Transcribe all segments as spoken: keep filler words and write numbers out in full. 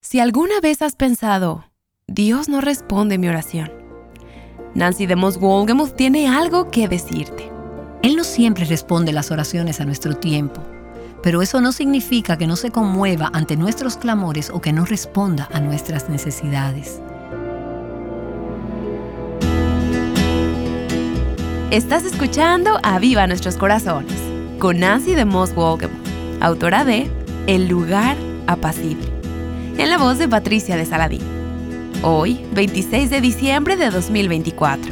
Si alguna vez has pensado, Dios no responde mi oración, Nancy DeMoss Wolgemuth tiene algo que decirte. Él no siempre responde las oraciones a nuestro tiempo, pero eso no significa que no se conmueva ante nuestros clamores o que no responda a nuestras necesidades. Estás escuchando Aviva Nuestros Corazones con Nancy DeMoss Wolgemuth, autora de El lugar apacible, en la voz de Patricia de Saladín. Hoy, veintiséis de diciembre de dos mil veinticuatro.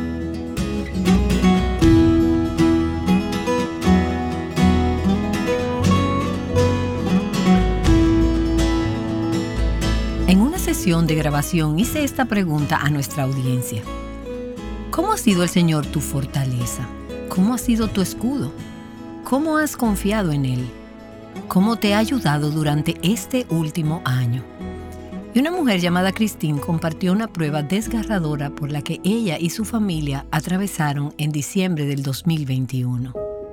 En una sesión de grabación hice esta pregunta a nuestra audiencia. ¿Cómo ha sido el Señor tu fortaleza? ¿Cómo ha sido tu escudo? ¿Cómo has confiado en Él? ¿Cómo te ha ayudado durante este último año? Y una mujer llamada Christine compartió una prueba desgarradora por la que ella y su familia atravesaron en diciembre del dos mil veintiuno.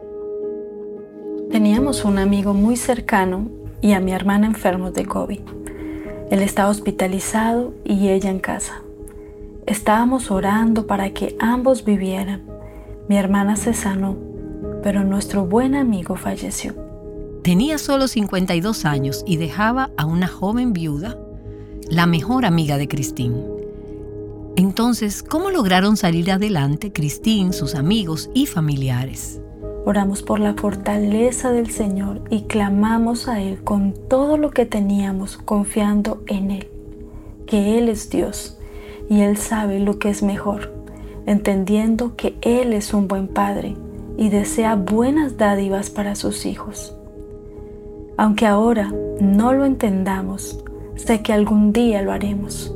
Teníamos un amigo muy cercano y a mi hermana enfermos de COVID. Él estaba hospitalizado y ella en casa. Estábamos orando para que ambos vivieran. Mi hermana se sanó, pero nuestro buen amigo falleció. Tenía solo cincuenta y dos años y dejaba a una joven viuda, la mejor amiga de Christine. Entonces, ¿cómo lograron salir adelante Christine, sus amigos y familiares? Oramos por la fortaleza del Señor y clamamos a Él con todo lo que teníamos, confiando en Él, que Él es Dios y Él sabe lo que es mejor, entendiendo que Él es un buen Padre y desea buenas dádivas para sus hijos. Aunque ahora no lo entendamos, sé que algún día lo haremos.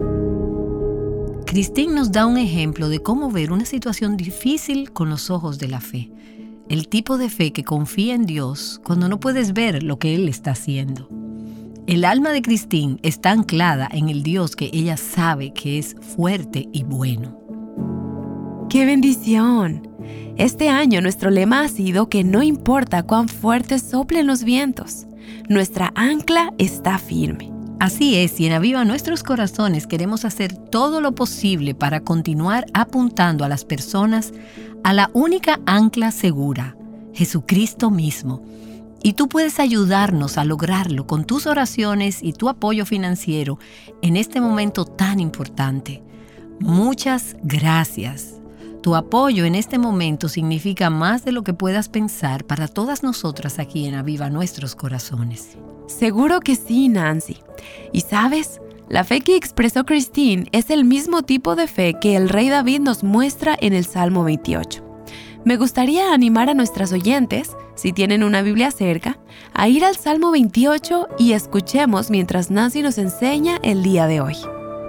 Christine nos da un ejemplo de cómo ver una situación difícil con los ojos de la fe. El tipo de fe que confía en Dios cuando no puedes ver lo que Él está haciendo. El alma de Christine está anclada en el Dios que ella sabe que es fuerte y bueno. ¡Qué bendición! Este año nuestro lema ha sido que no importa cuán fuertes soplen los vientos, nuestra ancla está firme. Así es, y en Aviva Nuestros Corazones queremos hacer todo lo posible para continuar apuntando a las personas a la única ancla segura, Jesucristo mismo. Y tú puedes ayudarnos a lograrlo con tus oraciones y tu apoyo financiero en este momento tan importante. Muchas gracias. Tu apoyo en este momento significa más de lo que puedas pensar para todas nosotras aquí en Aviva Nuestros Corazones. Seguro que sí, Nancy. Y sabes, la fe que expresó Christine es el mismo tipo de fe que el rey David nos muestra en el Salmo veintiocho. Me gustaría animar a nuestras oyentes, si tienen una Biblia cerca, a ir al Salmo veintiocho y escuchemos mientras Nancy nos enseña el día de hoy.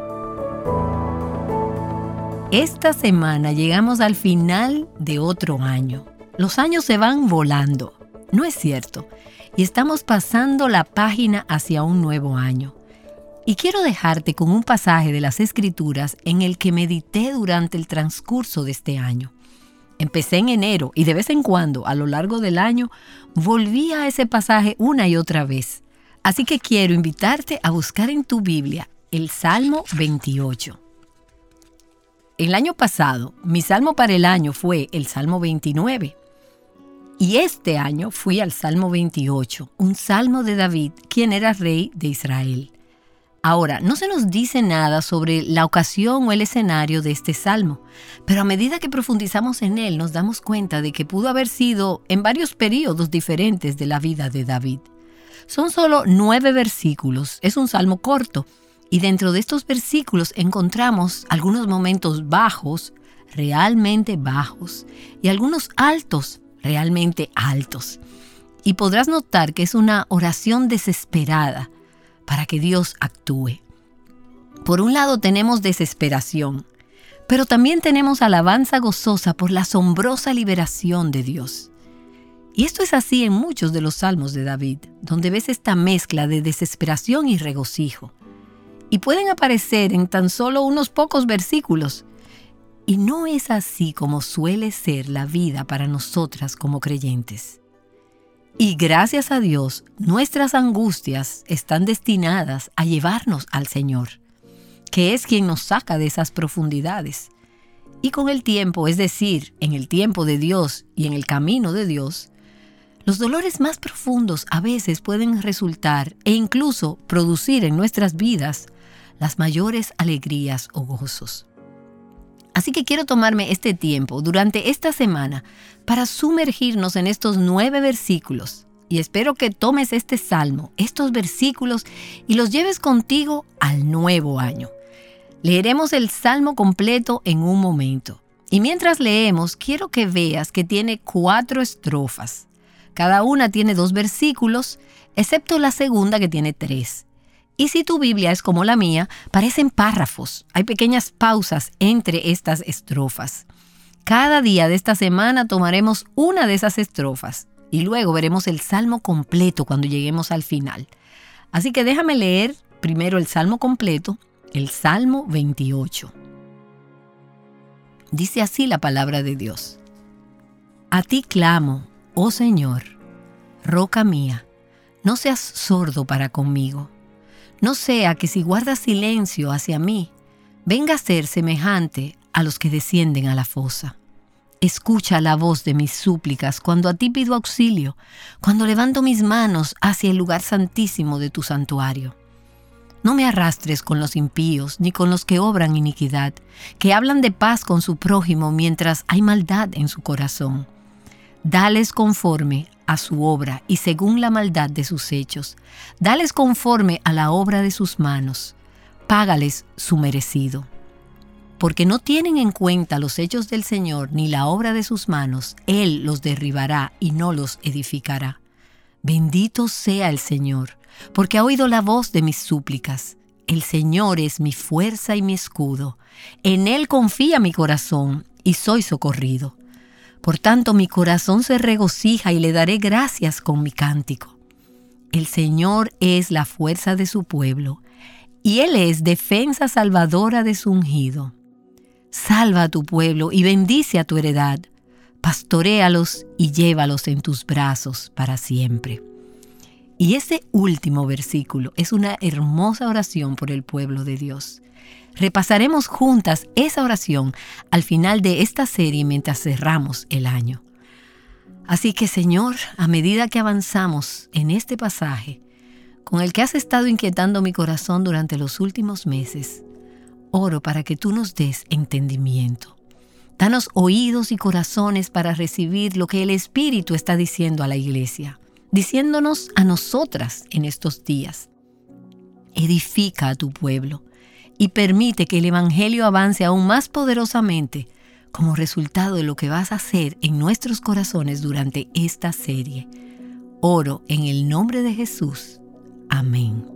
Esta semana llegamos al final de otro año. Los años se van volando, ¿no es cierto? Y estamos pasando la página hacia un nuevo año. Y quiero dejarte con un pasaje de las Escrituras en el que medité durante el transcurso de este año. Empecé en enero y de vez en cuando, a lo largo del año, volví a ese pasaje una y otra vez. Así que quiero invitarte a buscar en tu Biblia el Salmo veintiocho. El año pasado, mi salmo para el año fue el Salmo veintinueve. Y este año fui al Salmo veintiocho, un salmo de David, quien era rey de Israel. Ahora, no se nos dice nada sobre la ocasión o el escenario de este salmo, pero a medida que profundizamos en él nos damos cuenta de que pudo haber sido en varios períodos diferentes de la vida de David. Son solo nueve versículos, es un salmo corto, y dentro de estos versículos encontramos algunos momentos bajos, realmente bajos, y algunos altos, realmente altos. Y podrás notar que es una oración desesperada para que Dios actúe. Por un lado tenemos desesperación, pero también tenemos alabanza gozosa por la asombrosa liberación de Dios. Y esto es así en muchos de los salmos de David, donde ves esta mezcla de desesperación y regocijo. Y pueden aparecer en tan solo unos pocos versículos. Y no es así como suele ser la vida para nosotras como creyentes. Y gracias a Dios, nuestras angustias están destinadas a llevarnos al Señor, que es quien nos saca de esas profundidades. Y con el tiempo, es decir, en el tiempo de Dios y en el camino de Dios, los dolores más profundos a veces pueden resultar e incluso producir en nuestras vidas las mayores alegrías o gozos. Así que quiero tomarme este tiempo durante esta semana para sumergirnos en estos nueve versículos y espero que tomes este salmo, estos versículos y los lleves contigo al nuevo año. Leeremos el salmo completo en un momento y mientras leemos quiero que veas que tiene cuatro estrofas. Cada una tiene dos versículos, excepto la segunda que tiene tres. Y si tu Biblia es como la mía, parecen párrafos. Hay pequeñas pausas entre estas estrofas. Cada día de esta semana tomaremos una de esas estrofas y luego veremos el salmo completo cuando lleguemos al final. Así que déjame leer primero el salmo completo, el Salmo veintiocho. Dice así la palabra de Dios. A ti clamo, oh Señor, roca mía, no seas sordo para conmigo. No sea que si guardas silencio hacia mí, venga a ser semejante a los que descienden a la fosa. Escucha la voz de mis súplicas cuando a ti pido auxilio, cuando levanto mis manos hacia el lugar santísimo de tu santuario. No me arrastres con los impíos, ni con los que obran iniquidad, que hablan de paz con su prójimo mientras hay maldad en su corazón. Dales conforme a su obra y según la maldad de sus hechos. Dales conforme a la obra de sus manos. Págales su merecido. Porque no tienen en cuenta los hechos del Señor ni la obra de sus manos, Él los derribará y no los edificará. Bendito sea el Señor, porque ha oído la voz de mis súplicas. El Señor es mi fuerza y mi escudo. En Él confía mi corazón y soy socorrido. Por tanto, mi corazón se regocija y le daré gracias con mi cántico. El Señor es la fuerza de su pueblo, y Él es defensa salvadora de su ungido. Salva a tu pueblo y bendice a tu heredad. Pastoréalos y llévalos en tus brazos para siempre. Y ese último versículo es una hermosa oración por el pueblo de Dios. Repasaremos juntas esa oración al final de esta serie mientras cerramos el año. Así que, Señor, a medida que avanzamos en este pasaje, con el que has estado inquietando mi corazón durante los últimos meses, oro para que tú nos des entendimiento. Danos oídos y corazones para recibir lo que el Espíritu está diciendo a la iglesia, diciéndonos a nosotras en estos días. Edifica a tu pueblo y permite que el Evangelio avance aún más poderosamente como resultado de lo que vas a hacer en nuestros corazones durante esta serie. Oro en el nombre de Jesús. Amén.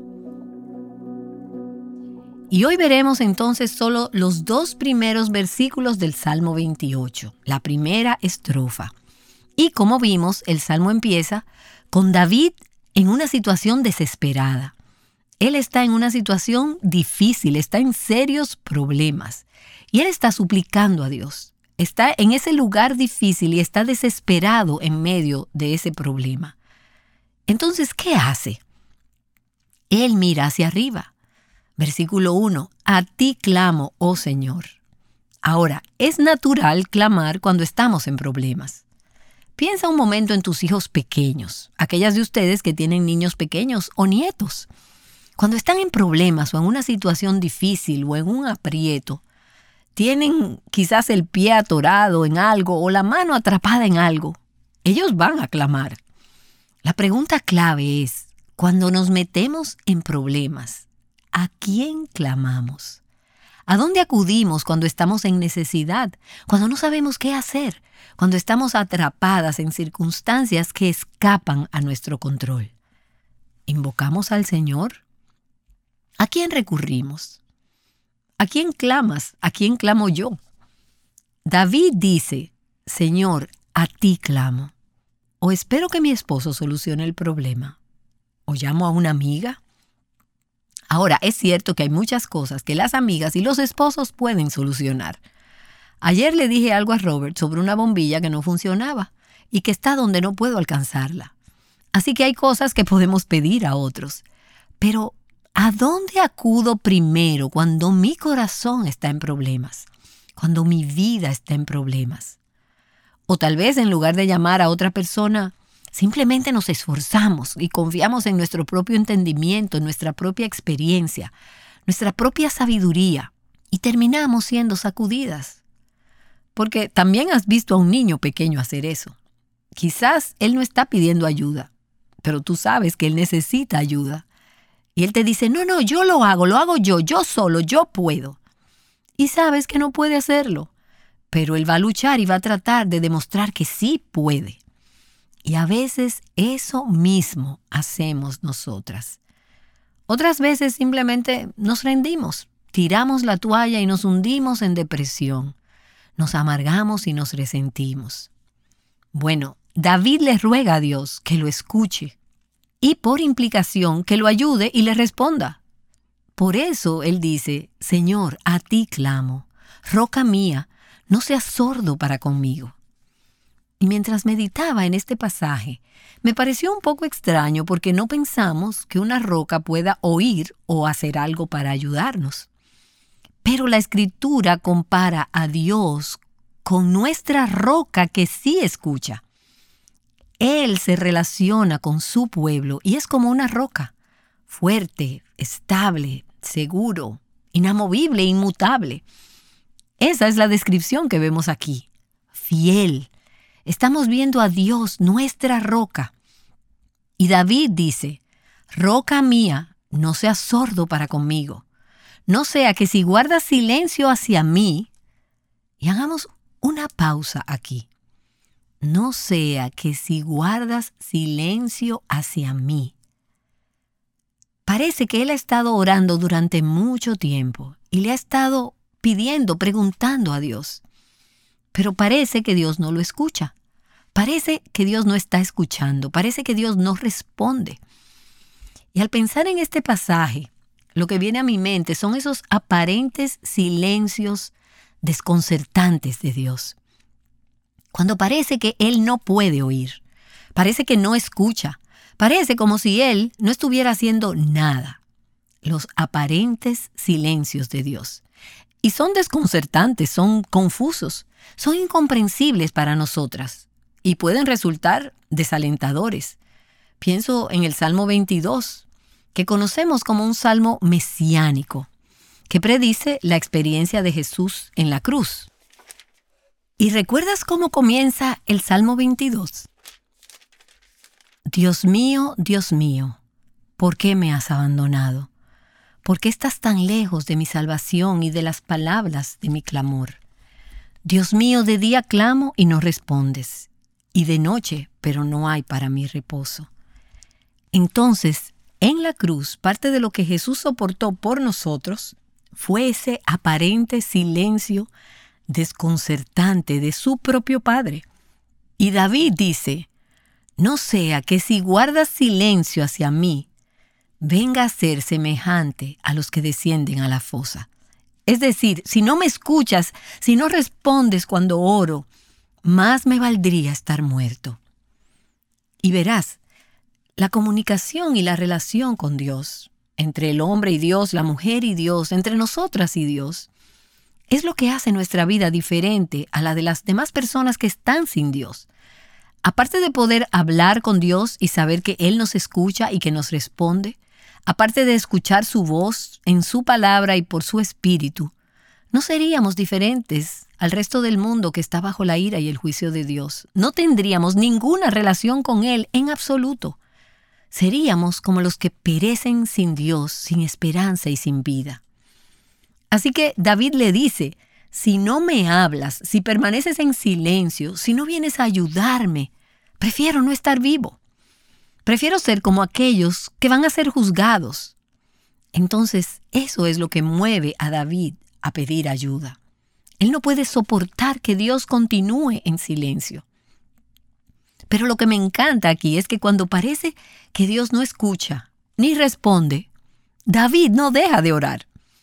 Y hoy veremos entonces solo los dos primeros versículos del Salmo veintiocho, la primera estrofa. Y como vimos, el Salmo empieza con David en una situación desesperada. Él está en una situación difícil, está en serios problemas. Y él está suplicando a Dios. Está en ese lugar difícil y está desesperado en medio de ese problema. Entonces, ¿qué hace? Él mira hacia arriba. Versículo uno. A ti clamo, oh Señor. Ahora, es natural clamar cuando estamos en problemas. Piensa un momento en tus hijos pequeños, aquellas de ustedes que tienen niños pequeños o nietos. Cuando están en problemas o en una situación difícil o en un aprieto, tienen quizás el pie atorado en algo o la mano atrapada en algo. Ellos van a clamar. La pregunta clave es, cuando nos metemos en problemas, ¿a quién clamamos? ¿A dónde acudimos cuando estamos en necesidad? Cuando no sabemos qué hacer, cuando estamos atrapadas en circunstancias que escapan a nuestro control. ¿Invocamos al Señor? ¿A quién recurrimos? ¿A quién clamas? ¿A quién clamo yo? David dice, Señor, a ti clamo. O espero que mi esposo solucione el problema. O llamo a una amiga. Ahora, es cierto que hay muchas cosas que las amigas y los esposos pueden solucionar. Ayer le dije algo a Robert sobre una bombilla que no funcionaba y que está donde no puedo alcanzarla. Así que hay cosas que podemos pedir a otros. Pero, ¿a dónde acudo primero cuando mi corazón está en problemas? Cuando mi vida está en problemas. O tal vez en lugar de llamar a otra persona, simplemente nos esforzamos y confiamos en nuestro propio entendimiento, en nuestra propia experiencia, nuestra propia sabiduría y terminamos siendo sacudidas. Porque también has visto a un niño pequeño hacer eso. Quizás él no está pidiendo ayuda, pero tú sabes que él necesita ayuda. Y él te dice, no, no, yo lo hago, lo hago yo, yo solo, yo puedo. Y sabes que no puede hacerlo, pero él va a luchar y va a tratar de demostrar que sí puede. Y a veces eso mismo hacemos nosotras. Otras veces simplemente nos rendimos, tiramos la toalla y nos hundimos en depresión. Nos amargamos y nos resentimos. Bueno, David le ruega a Dios que lo escuche y por implicación que lo ayude y le responda. Por eso él dice, Señor, a ti clamo, roca mía, no seas sordo para conmigo. Y mientras meditaba en este pasaje, me pareció un poco extraño porque no pensamos que una roca pueda oír o hacer algo para ayudarnos. Pero la Escritura compara a Dios con nuestra roca que sí escucha. Él se relaciona con su pueblo y es como una roca, fuerte, estable, seguro, inamovible, inmutable. Esa es la descripción que vemos aquí. Fiel. Estamos viendo a Dios, nuestra roca. Y David dice, roca mía, no seas sordo para conmigo. No sea que si guardas silencio hacia mí, y hagamos una pausa aquí. No sea que si guardas silencio hacia mí. Parece que él ha estado orando durante mucho tiempo y le ha estado pidiendo, preguntando a Dios. Pero parece que Dios no lo escucha. Parece que Dios no está escuchando. Parece que Dios no responde. Y al pensar en este pasaje, lo que viene a mi mente son esos aparentes silencios desconcertantes de Dios. Cuando parece que Él no puede oír, parece que no escucha, parece como si Él no estuviera haciendo nada. Los aparentes silencios de Dios. Y son desconcertantes, son confusos, son incomprensibles para nosotras y pueden resultar desalentadores. Pienso en el Salmo veintidós, que conocemos como un salmo mesiánico, que predice la experiencia de Jesús en la cruz. ¿Y recuerdas cómo comienza el Salmo veintidós? Dios mío, Dios mío, ¿por qué me has abandonado? ¿Por qué estás tan lejos de mi salvación y de las palabras de mi clamor? Dios mío, de día clamo y no respondes, y de noche, pero no hay para mí reposo. Entonces, en la cruz, parte de lo que Jesús soportó por nosotros fue ese aparente silencio desconcertante de su propio Padre. Y David dice, no sea que si guardas silencio hacia mí, venga a ser semejante a los que descienden a la fosa. Es decir, si no me escuchas, si no respondes cuando oro, más me valdría estar muerto. Y verás, la comunicación y la relación con Dios, entre el hombre y Dios, la mujer y Dios, entre nosotras y Dios, es lo que hace nuestra vida diferente a la de las demás personas que están sin Dios. Aparte de poder hablar con Dios y saber que Él nos escucha y que nos responde, aparte de escuchar su voz en su palabra y por su espíritu, no seríamos diferentes al resto del mundo que está bajo la ira y el juicio de Dios. No tendríamos ninguna relación con Él en absoluto. Seríamos como los que perecen sin Dios, sin esperanza y sin vida. Así que David le dice, si no me hablas, si permaneces en silencio, si no vienes a ayudarme, prefiero no estar vivo. Prefiero ser como aquellos que van a ser juzgados. Entonces, eso es lo que mueve a David a pedir ayuda. Él no puede soportar que Dios continúe en silencio. Pero lo que me encanta aquí es que cuando parece que Dios no escucha ni responde, David no deja de orar.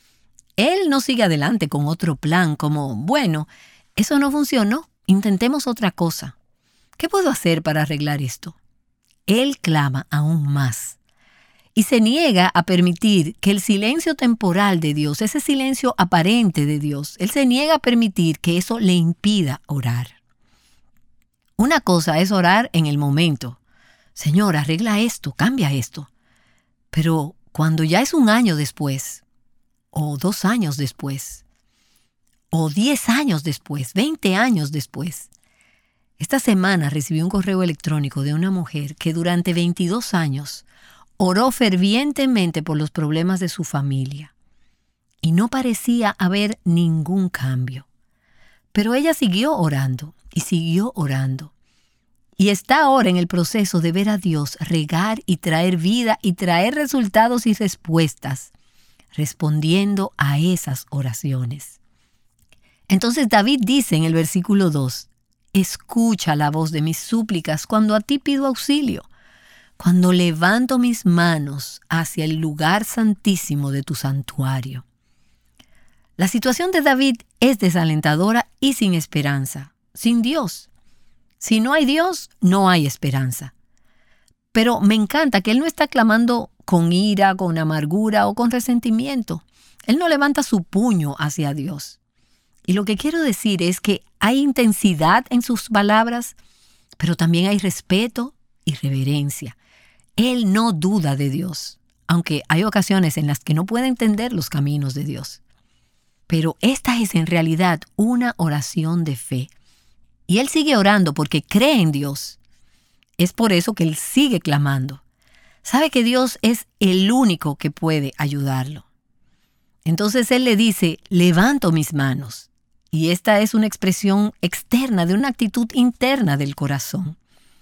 Él no sigue adelante con otro plan como, bueno, eso no funcionó, intentemos otra cosa. ¿Qué puedo hacer para arreglar esto? él clama aún más. Y se niega a permitir que el silencio temporal de Dios, ese silencio aparente de Dios, él se niega a permitir que eso le impida orar. Una cosa es orar en el momento. Señor, arregla esto, cambia esto. Pero cuando ya es un año después, o dos años después, o diez años después, veinte años después. Esta semana recibí un correo electrónico de una mujer que durante veintidós años oró fervientemente por los problemas de su familia y no parecía haber ningún cambio. Pero ella siguió orando y siguió orando. Y está ahora en el proceso de ver a Dios regar y traer vida y traer resultados y respuestas, respondiendo a esas oraciones. Entonces David dice en el versículo dos, escucha la voz de mis súplicas cuando a ti pido auxilio, cuando levanto mis manos hacia el lugar santísimo de tu santuario. La situación de David es desalentadora y sin esperanza, sin Dios. Si no hay Dios, no hay esperanza. Pero me encanta que él no está clamando con ira, con amargura o con resentimiento. Él no levanta su puño hacia Dios. Y lo que quiero decir es que hay intensidad en sus palabras, pero también hay respeto y reverencia. Él no duda de Dios, aunque hay ocasiones en las que no puede entender los caminos de Dios. Pero esta es en realidad una oración de fe. Y él sigue orando porque cree en Dios. Es por eso que él sigue clamando. Sabe que Dios es el único que puede ayudarlo. Entonces él le dice, levanto mis manos. Y esta es una expresión externa de una actitud interna del corazón.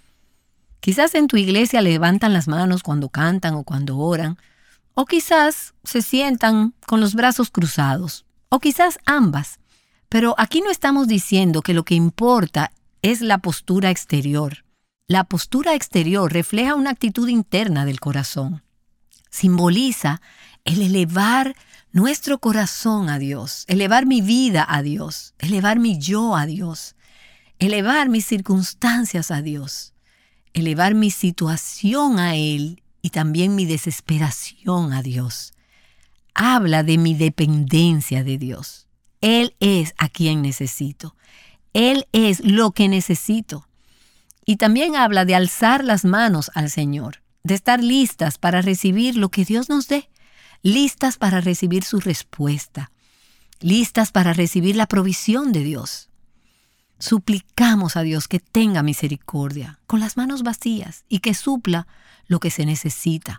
Quizás en tu iglesia levantan las manos cuando cantan o cuando oran, o quizás se sientan con los brazos cruzados, o quizás ambas. Pero aquí no estamos diciendo que lo que importa es la postura exterior. La postura exterior refleja una actitud interna del corazón. Simboliza el elevar nuestro corazón a Dios, elevar mi vida a Dios, elevar mi yo a Dios, elevar mis circunstancias a Dios, elevar mi situación a Él y también mi desesperación a Dios. Habla de mi dependencia de Dios. Él es a quien necesito. Él es lo que necesito. Y también habla de alzar las manos al Señor, de estar listas para recibir lo que Dios nos dé, listas para recibir su respuesta, listas para recibir la provisión de Dios. Suplicamos a Dios que tenga misericordia, con las manos vacías, y que supla lo que se necesita.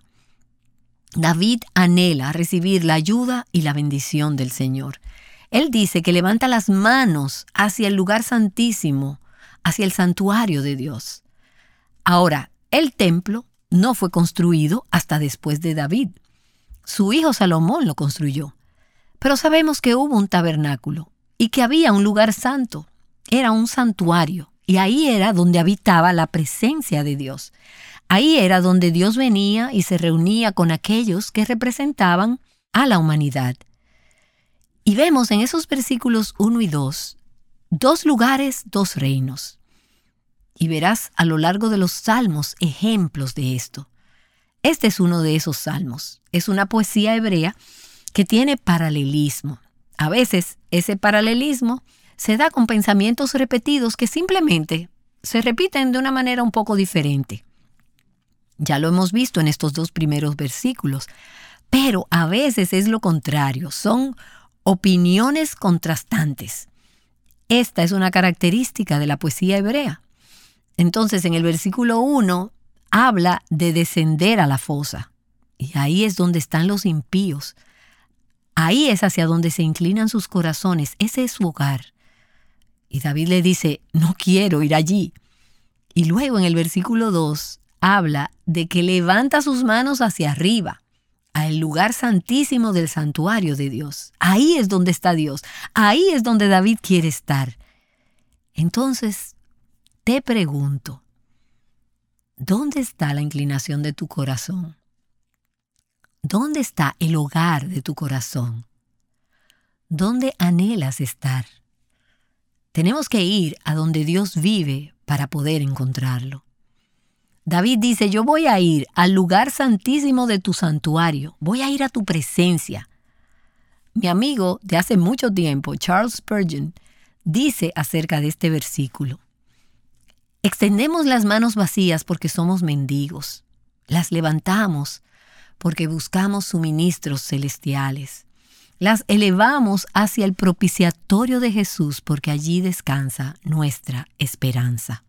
David anhela recibir la ayuda y la bendición del Señor. Él dice que levanta las manos hacia el lugar santísimo, hacia el santuario de Dios. Ahora, el templo no fue construido hasta después de David. Su hijo Salomón lo construyó. Pero sabemos que hubo un tabernáculo y que había un lugar santo. Era un santuario y ahí era donde habitaba la presencia de Dios. Ahí era donde Dios venía y se reunía con aquellos que representaban a la humanidad. Y vemos en esos versículos uno y dos, dos lugares, dos reinos. Y verás a lo largo de los salmos ejemplos de esto. Este es uno de esos salmos. Es una poesía hebrea que tiene paralelismo. A veces ese paralelismo se da con pensamientos repetidos que simplemente se repiten de una manera un poco diferente. Ya lo hemos visto en estos dos primeros versículos, pero a veces es lo contrario, son opiniones contrastantes. Esta es una característica de la poesía hebrea. Entonces, en el versículo uno habla de descender a la fosa, y ahí es donde están los impíos. Ahí es hacia donde se inclinan sus corazones, ese es su hogar. Y David le dice, no quiero ir allí. Y luego en el versículo dos habla de que levanta sus manos hacia arriba, al lugar santísimo del santuario de Dios. Ahí es donde está Dios. Ahí es donde David quiere estar. Entonces, te pregunto, ¿dónde está la inclinación de tu corazón? ¿Dónde está el hogar de tu corazón? ¿Dónde anhelas estar? Tenemos que ir a donde Dios vive para poder encontrarlo. David dice, yo voy a ir al lugar santísimo de tu santuario, voy a ir a tu presencia. Mi amigo de hace mucho tiempo, Charles Spurgeon, dice acerca de este versículo: extendemos las manos vacías porque somos mendigos. Las levantamos porque buscamos suministros celestiales. Las elevamos hacia el propiciatorio de Jesús porque allí descansa nuestra esperanza.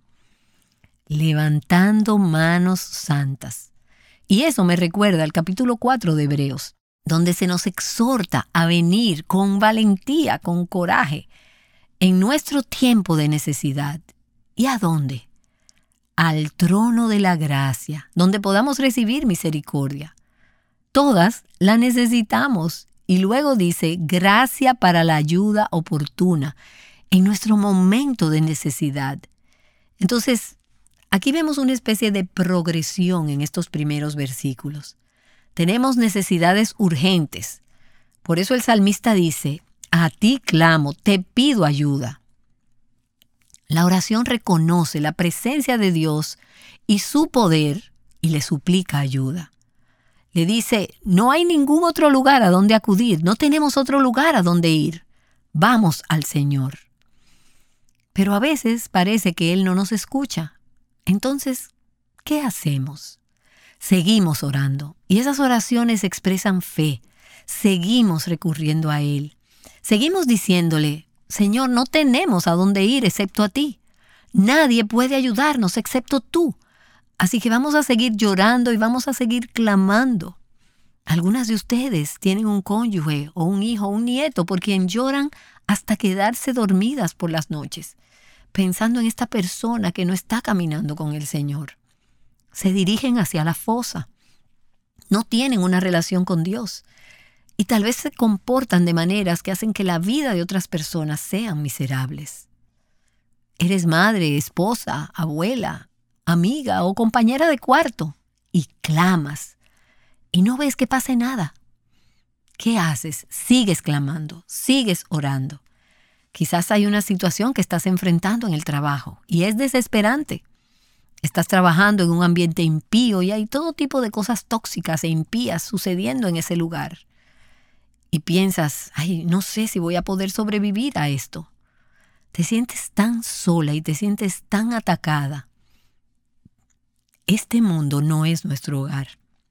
Levantando manos santas. Y eso me recuerda al capítulo cuatro de Hebreos, donde se nos exhorta a venir con valentía, con coraje, en nuestro tiempo de necesidad. ¿Y a dónde? Al trono de la gracia, donde podamos recibir misericordia. Todas la necesitamos. Y luego dice, gracia para la ayuda oportuna en nuestro momento de necesidad. Entonces, aquí vemos una especie de progresión en estos primeros versículos. Tenemos necesidades urgentes. Por eso el salmista dice, a ti clamo, te pido ayuda. La oración reconoce la presencia de Dios y su poder y le suplica ayuda. Le dice, no hay ningún otro lugar a donde acudir, no tenemos otro lugar a donde ir. Vamos al Señor. Pero a veces parece que Él no nos escucha. Entonces, ¿qué hacemos? Seguimos orando y esas oraciones expresan fe. Seguimos recurriendo a Él. Seguimos diciéndole, Señor, no tenemos a dónde ir excepto a ti. Nadie puede ayudarnos excepto tú. Así que vamos a seguir llorando y vamos a seguir clamando. Algunas de ustedes tienen un cónyuge o un hijo o un nieto por quien lloran hasta quedarse dormidas por las noches, pensando en esta persona que no está caminando con el Señor. Se dirigen hacia la fosa. No tienen una relación con Dios. Y tal vez se comportan de maneras que hacen que la vida de otras personas sean miserables. Eres madre, esposa, abuela, amiga o compañera de cuarto y clamas y no ves que pase nada. ¿Qué haces? Sigues clamando, sigues orando. Quizás hay una situación que estás enfrentando en el trabajo y es desesperante. Estás trabajando en un ambiente impío y hay todo tipo de cosas tóxicas e impías sucediendo en ese lugar. Y piensas, ay, no sé si voy a poder sobrevivir a esto. Te sientes tan sola y te sientes tan atacada. Este mundo no es nuestro hogar.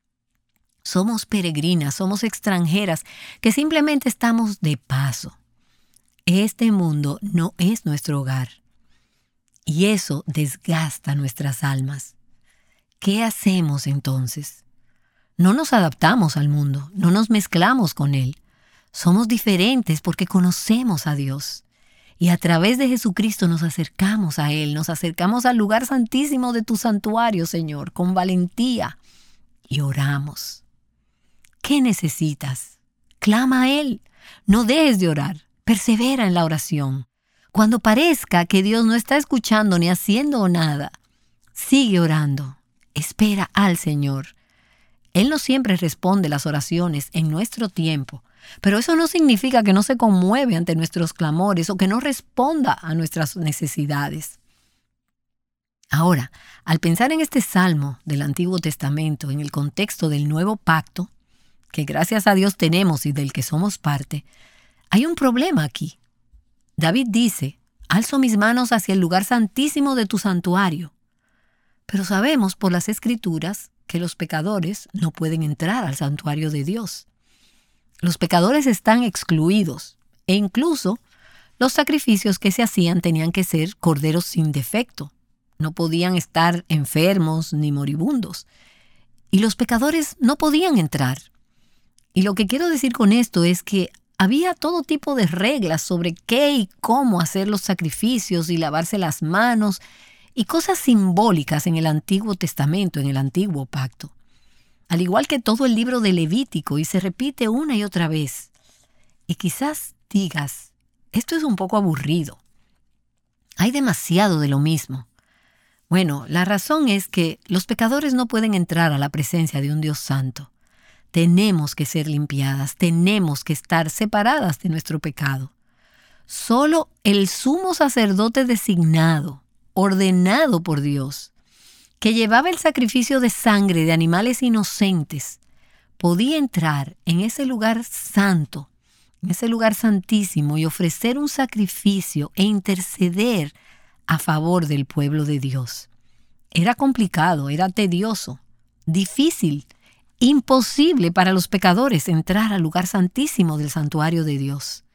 Somos peregrinas, somos extranjeras que simplemente estamos de paso. Este mundo no es nuestro hogar. Y eso desgasta nuestras almas. ¿Qué hacemos entonces? No nos adaptamos al mundo, no nos mezclamos con él. Somos diferentes porque conocemos a Dios. Y a través de Jesucristo nos acercamos a Él, nos acercamos al lugar santísimo de tu santuario, Señor, con valentía y oramos. ¿Qué necesitas? Clama a Él. No dejes de orar. Persevera en la oración. Cuando parezca que Dios no está escuchando ni haciendo nada, sigue orando. Espera al Señor. Él no siempre responde las oraciones en nuestro tiempo, pero eso no significa que no se conmueve ante nuestros clamores o que no responda a nuestras necesidades. Ahora, al pensar en este salmo del Antiguo Testamento en el contexto del Nuevo Pacto, que gracias a Dios tenemos y del que somos parte, hay un problema aquí. David dice, alzo mis manos hacia el lugar santísimo de tu santuario. Pero sabemos por las Escrituras que los pecadores no pueden entrar al santuario de Dios. Los pecadores están excluidos e incluso los sacrificios que se hacían tenían que ser corderos sin defecto. No podían estar enfermos ni moribundos. Y los pecadores no podían entrar. Y lo que quiero decir con esto es que había todo tipo de reglas sobre qué y cómo hacer los sacrificios y lavarse las manos y cosas simbólicas en el Antiguo Testamento, en el Antiguo Pacto. Al igual que todo el libro de Levítico, y se repite una y otra vez. Y quizás digas, esto es un poco aburrido. Hay demasiado de lo mismo. Bueno, la razón es que los pecadores no pueden entrar a la presencia de un Dios santo. Tenemos que ser limpiadas, tenemos que estar separadas de nuestro pecado. Solo el sumo sacerdote designado, ordenado por Dios, que llevaba el sacrificio de sangre de animales inocentes, podía entrar en ese lugar santo, en ese lugar santísimo y ofrecer un sacrificio e interceder a favor del pueblo de Dios. Era complicado, era tedioso, difícil, imposible para los pecadores entrar al lugar santísimo del santuario de Dios.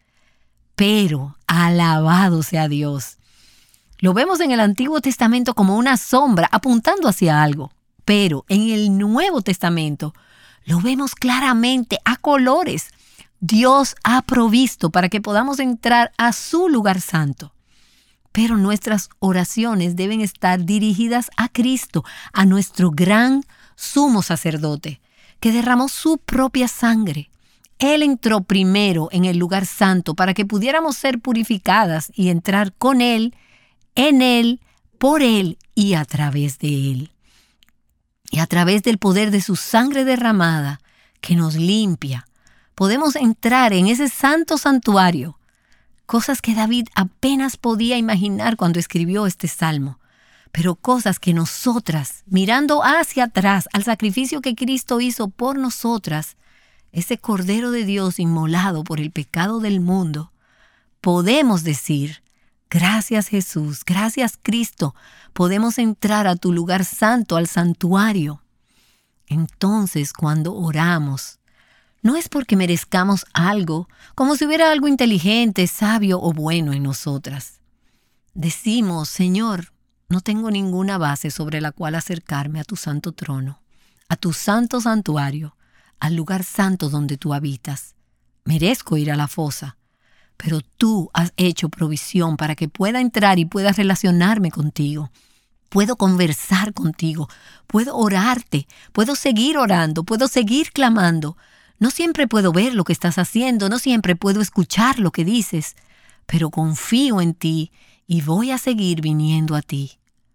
Pero, alabado sea Dios. Lo vemos en el Antiguo Testamento como una sombra apuntando hacia algo, pero en el Nuevo Testamento lo vemos claramente a colores. Dios ha provisto para que podamos entrar a su lugar santo. Pero nuestras oraciones deben estar dirigidas a Cristo, a nuestro gran sumo sacerdote, que derramó su propia sangre. Él entró primero en el lugar santo para que pudiéramos ser purificadas y entrar con Él, en Él, por Él y a través de Él. Y a través del poder de su sangre derramada, que nos limpia, podemos entrar en ese santo santuario. Cosas que David apenas podía imaginar cuando escribió este salmo, pero cosas que nosotras, mirando hacia atrás al sacrificio que Cristo hizo por nosotras, ese Cordero de Dios inmolado por el pecado del mundo, podemos decir, gracias Jesús, gracias Cristo, podemos entrar a tu lugar santo, al santuario. Entonces, cuando oramos, no es porque merezcamos algo, como si hubiera algo inteligente, sabio o bueno en nosotras. Decimos, Señor, no tengo ninguna base sobre la cual acercarme a tu santo trono, a tu santo santuario, al lugar santo donde tú habitas. Merezco ir a la fosa, pero tú has hecho provisión para que pueda entrar y pueda relacionarme contigo. Puedo conversar contigo, puedo orarte, puedo seguir orando, puedo seguir clamando. No siempre puedo ver lo que estás haciendo, no siempre puedo escuchar lo que dices, pero confío en ti y voy a seguir viniendo a ti.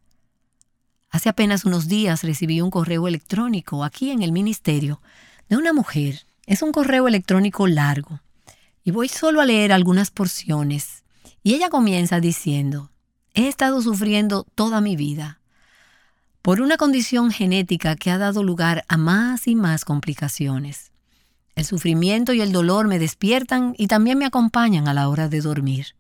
Hace apenas unos días recibí un correo electrónico aquí en el ministerio de una mujer. Es un correo electrónico largo y voy solo a leer algunas porciones. Y ella comienza diciendo, he estado sufriendo toda mi vida por una condición genética que ha dado lugar a más y más complicaciones. El sufrimiento y el dolor me despiertan y también me acompañan a la hora de dormir.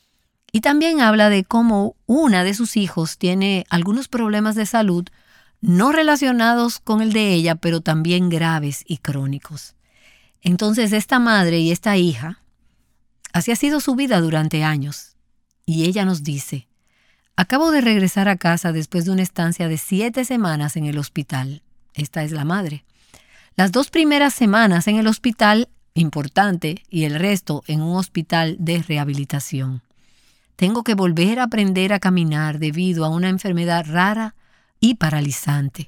Y también habla de cómo una de sus hijos tiene algunos problemas de salud no relacionados con el de ella, pero también graves y crónicos. Entonces esta madre y esta hija, así ha sido su vida durante años. Y ella nos dice, acabo de regresar a casa después de una estancia de siete semanas en el hospital. Esta es la madre. Las dos primeras semanas en el hospital, importante, y el resto en un hospital de rehabilitación. Tengo que volver a aprender a caminar debido a una enfermedad rara y paralizante.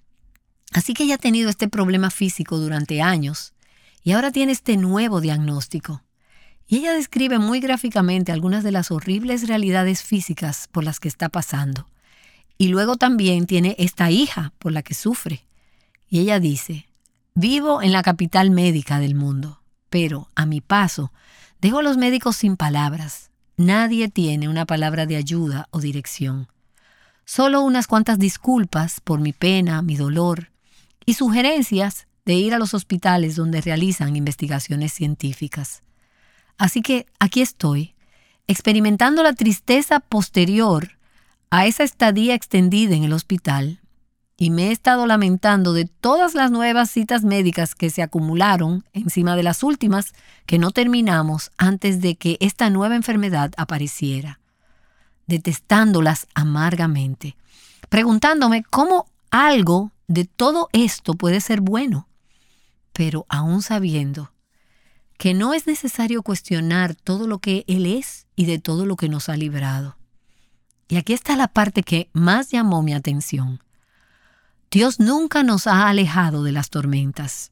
Así que ella ha tenido este problema físico durante años y ahora tiene este nuevo diagnóstico. Y ella describe muy gráficamente algunas de las horribles realidades físicas por las que está pasando. Y luego también tiene esta hija por la que sufre. Y ella dice, vivo en la capital médica del mundo, pero a mi paso dejo a los médicos sin palabras. Nadie tiene una palabra de ayuda o dirección. Solo unas cuantas disculpas por mi pena, mi dolor y sugerencias de ir a los hospitales donde realizan investigaciones científicas. Así que aquí estoy, experimentando la tristeza posterior a esa estadía extendida en el hospital, y me he estado lamentando de todas las nuevas citas médicas que se acumularon encima de las últimas que no terminamos antes de que esta nueva enfermedad apareciera, detestándolas amargamente, preguntándome cómo algo de todo esto puede ser bueno, pero aún sabiendo que no es necesario cuestionar todo lo que Él es y de todo lo que nos ha librado. Y aquí está la parte que más llamó mi atención. Dios nunca nos ha alejado de las tormentas,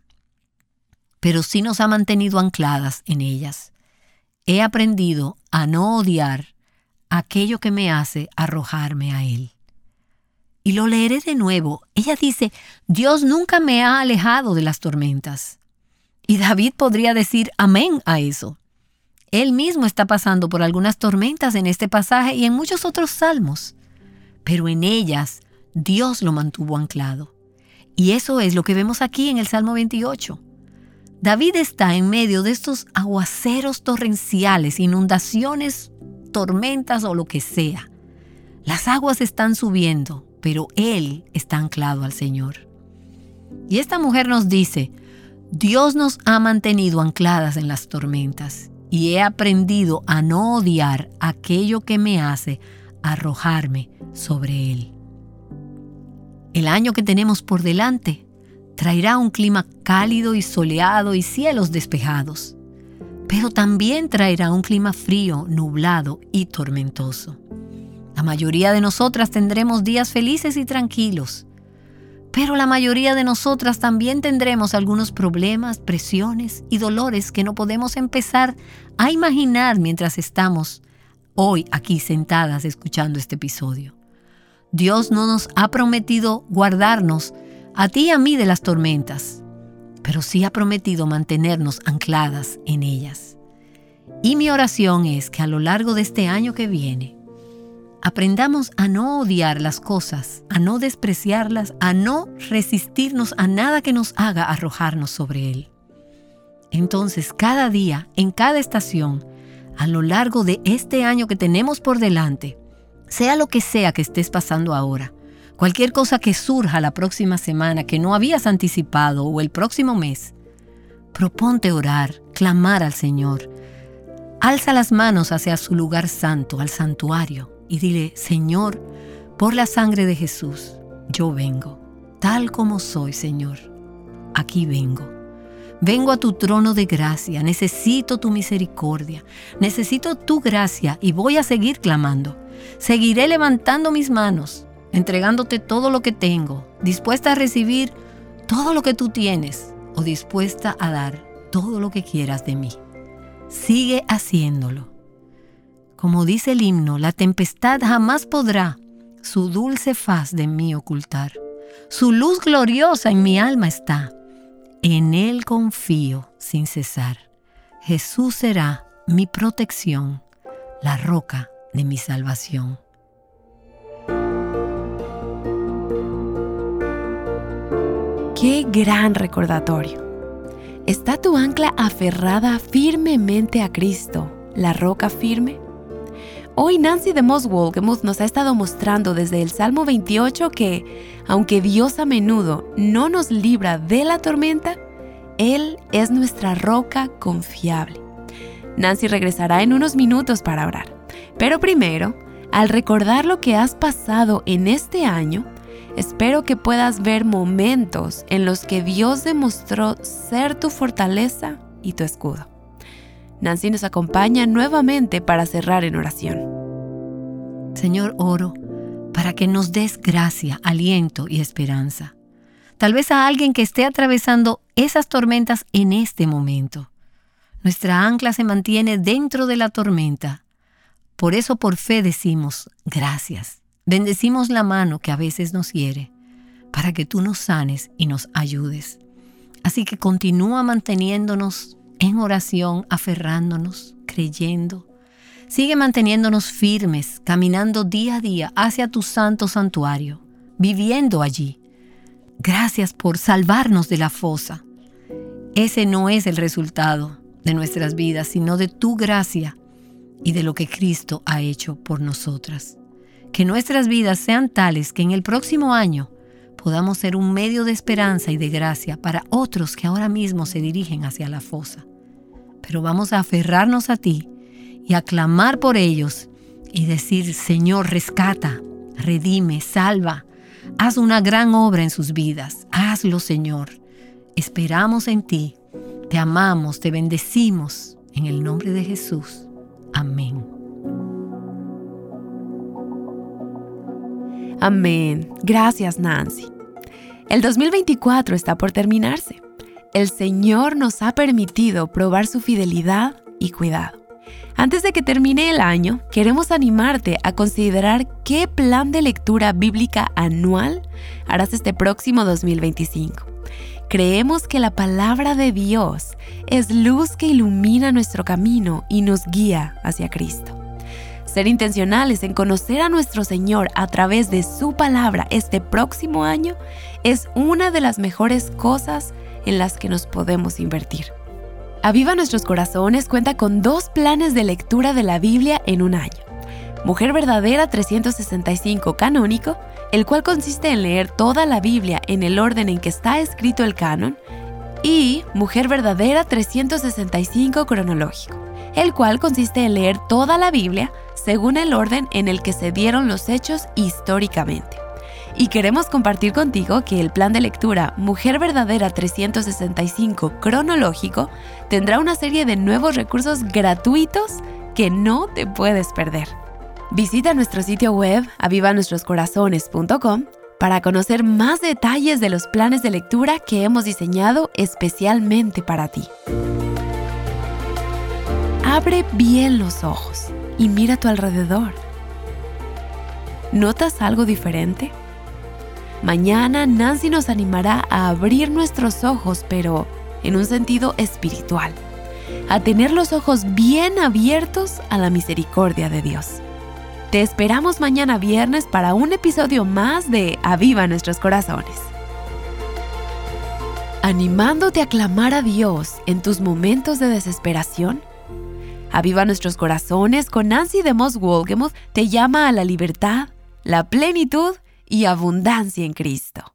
pero sí nos ha mantenido ancladas en ellas. He aprendido a no odiar aquello que me hace arrojarme a Él. Y lo leeré de nuevo. Ella dice, Dios nunca me ha alejado de las tormentas. Y David podría decir amén a eso. Él mismo está pasando por algunas tormentas en este pasaje y en muchos otros salmos, pero en ellas Dios lo mantuvo anclado. Y eso es lo que vemos aquí en el Salmo veintiocho. David está en medio de estos aguaceros torrenciales, inundaciones, tormentas o lo que sea. Las aguas están subiendo, pero él está anclado al Señor. Y esta mujer nos dice, Dios nos ha mantenido ancladas en las tormentas y he aprendido a no odiar aquello que me hace arrojarme sobre él. El año que tenemos por delante traerá un clima cálido y soleado y cielos despejados, pero también traerá un clima frío, nublado y tormentoso. La mayoría de nosotras tendremos días felices y tranquilos, pero la mayoría de nosotras también tendremos algunos problemas, presiones y dolores que no podemos empezar a imaginar mientras estamos hoy aquí sentadas escuchando este episodio. Dios no nos ha prometido guardarnos a ti y a mí de las tormentas, pero sí ha prometido mantenernos ancladas en ellas. Y mi oración es que a lo largo de este año que viene, aprendamos a no odiar las cosas, a no despreciarlas, a no resistirnos a nada que nos haga arrojarnos sobre él. Entonces, cada día, en cada estación, a lo largo de este año que tenemos por delante, sea lo que sea que estés pasando ahora, cualquier cosa que surja la próxima semana que no habías anticipado o el próximo mes, proponte orar, clamar al Señor. Alza las manos hacia su lugar santo, al santuario, y dile, Señor, por la sangre de Jesús, yo vengo, tal como soy, Señor. Aquí vengo. Vengo a tu trono de gracia, necesito tu misericordia, necesito tu gracia y voy a seguir clamando. Seguiré levantando mis manos, entregándote todo lo que tengo, dispuesta a recibir todo lo que tú tienes o dispuesta a dar todo lo que quieras de mí. Sigue haciéndolo. Como dice el himno, la tempestad jamás podrá su dulce faz de mí ocultar. Su luz gloriosa en mi alma está. En él confío sin cesar. Jesús será mi protección, la roca de mi salvación. ¡Qué gran recordatorio! ¿Está tu ancla aferrada firmemente a Cristo, la roca firme? Hoy Nancy de Moss Wolgemuth nos ha estado mostrando desde el Salmo veintiocho que, aunque Dios a menudo no nos libra de la tormenta, Él es nuestra roca confiable. Nancy regresará en unos minutos para orar. Pero primero, al recordar lo que has pasado en este año, espero que puedas ver momentos en los que Dios demostró ser tu fortaleza y tu escudo. Nancy nos acompaña nuevamente para cerrar en oración. Señor, oro para que nos des gracia, aliento y esperanza. Tal vez a alguien que esté atravesando esas tormentas en este momento. Nuestra ancla se mantiene dentro de la tormenta. Por eso por fe decimos gracias. Bendecimos la mano que a veces nos hiere, para que tú nos sanes y nos ayudes. Así que continúa manteniéndonos en oración, aferrándonos, creyendo. Sigue manteniéndonos firmes, caminando día a día hacia tu santo santuario, viviendo allí. Gracias por salvarnos de la fosa. Ese no es el resultado de nuestras vidas, sino de tu gracia y de lo que Cristo ha hecho por nosotras. Que nuestras vidas sean tales que en el próximo año podamos ser un medio de esperanza y de gracia para otros que ahora mismo se dirigen hacia la fosa. Pero vamos a aferrarnos a ti y a clamar por ellos y decir, Señor, rescata, redime, salva, haz una gran obra en sus vidas. Hazlo, Señor. Esperamos en ti, te amamos, te bendecimos. En el nombre de Jesús. Amén. Amén. Gracias, Nancy. El dos mil veinticuatro está por terminarse. El Señor nos ha permitido probar su fidelidad y cuidado. Antes de que termine el año, queremos animarte a considerar qué plan de lectura bíblica anual harás este próximo dos mil veinticinco. Creemos que la palabra de Dios es luz que ilumina nuestro camino y nos guía hacia Cristo. Ser intencionales en conocer a nuestro Señor a través de su palabra este próximo año es una de las mejores cosas en las que nos podemos invertir. Aviva Nuestros Corazones cuenta con dos planes de lectura de la Biblia en un año. Mujer Verdadera trescientos sesenta y cinco canónico, el cual consiste en leer toda la Biblia en el orden en que está escrito el canon, y Mujer Verdadera trescientos sesenta y cinco cronológico, el cual consiste en leer toda la Biblia según el orden en el que se dieron los hechos históricamente. Y queremos compartir contigo que el plan de lectura Mujer Verdadera trescientos sesenta y cinco cronológico tendrá una serie de nuevos recursos gratuitos que no te puedes perder. Visita nuestro sitio web aviva nuestros corazones punto com para conocer más detalles de los planes de lectura que hemos diseñado especialmente para ti. Abre bien los ojos y mira a tu alrededor. ¿Notas algo diferente? Mañana Nancy nos animará a abrir nuestros ojos, pero en un sentido espiritual, a tener los ojos bien abiertos a la misericordia de Dios. Te esperamos mañana viernes para un episodio más de Aviva Nuestros Corazones. Animándote a clamar a Dios en tus momentos de desesperación. Aviva Nuestros Corazones con Nancy DeMoss Wolgemuth te llama a la libertad, la plenitud y abundancia en Cristo.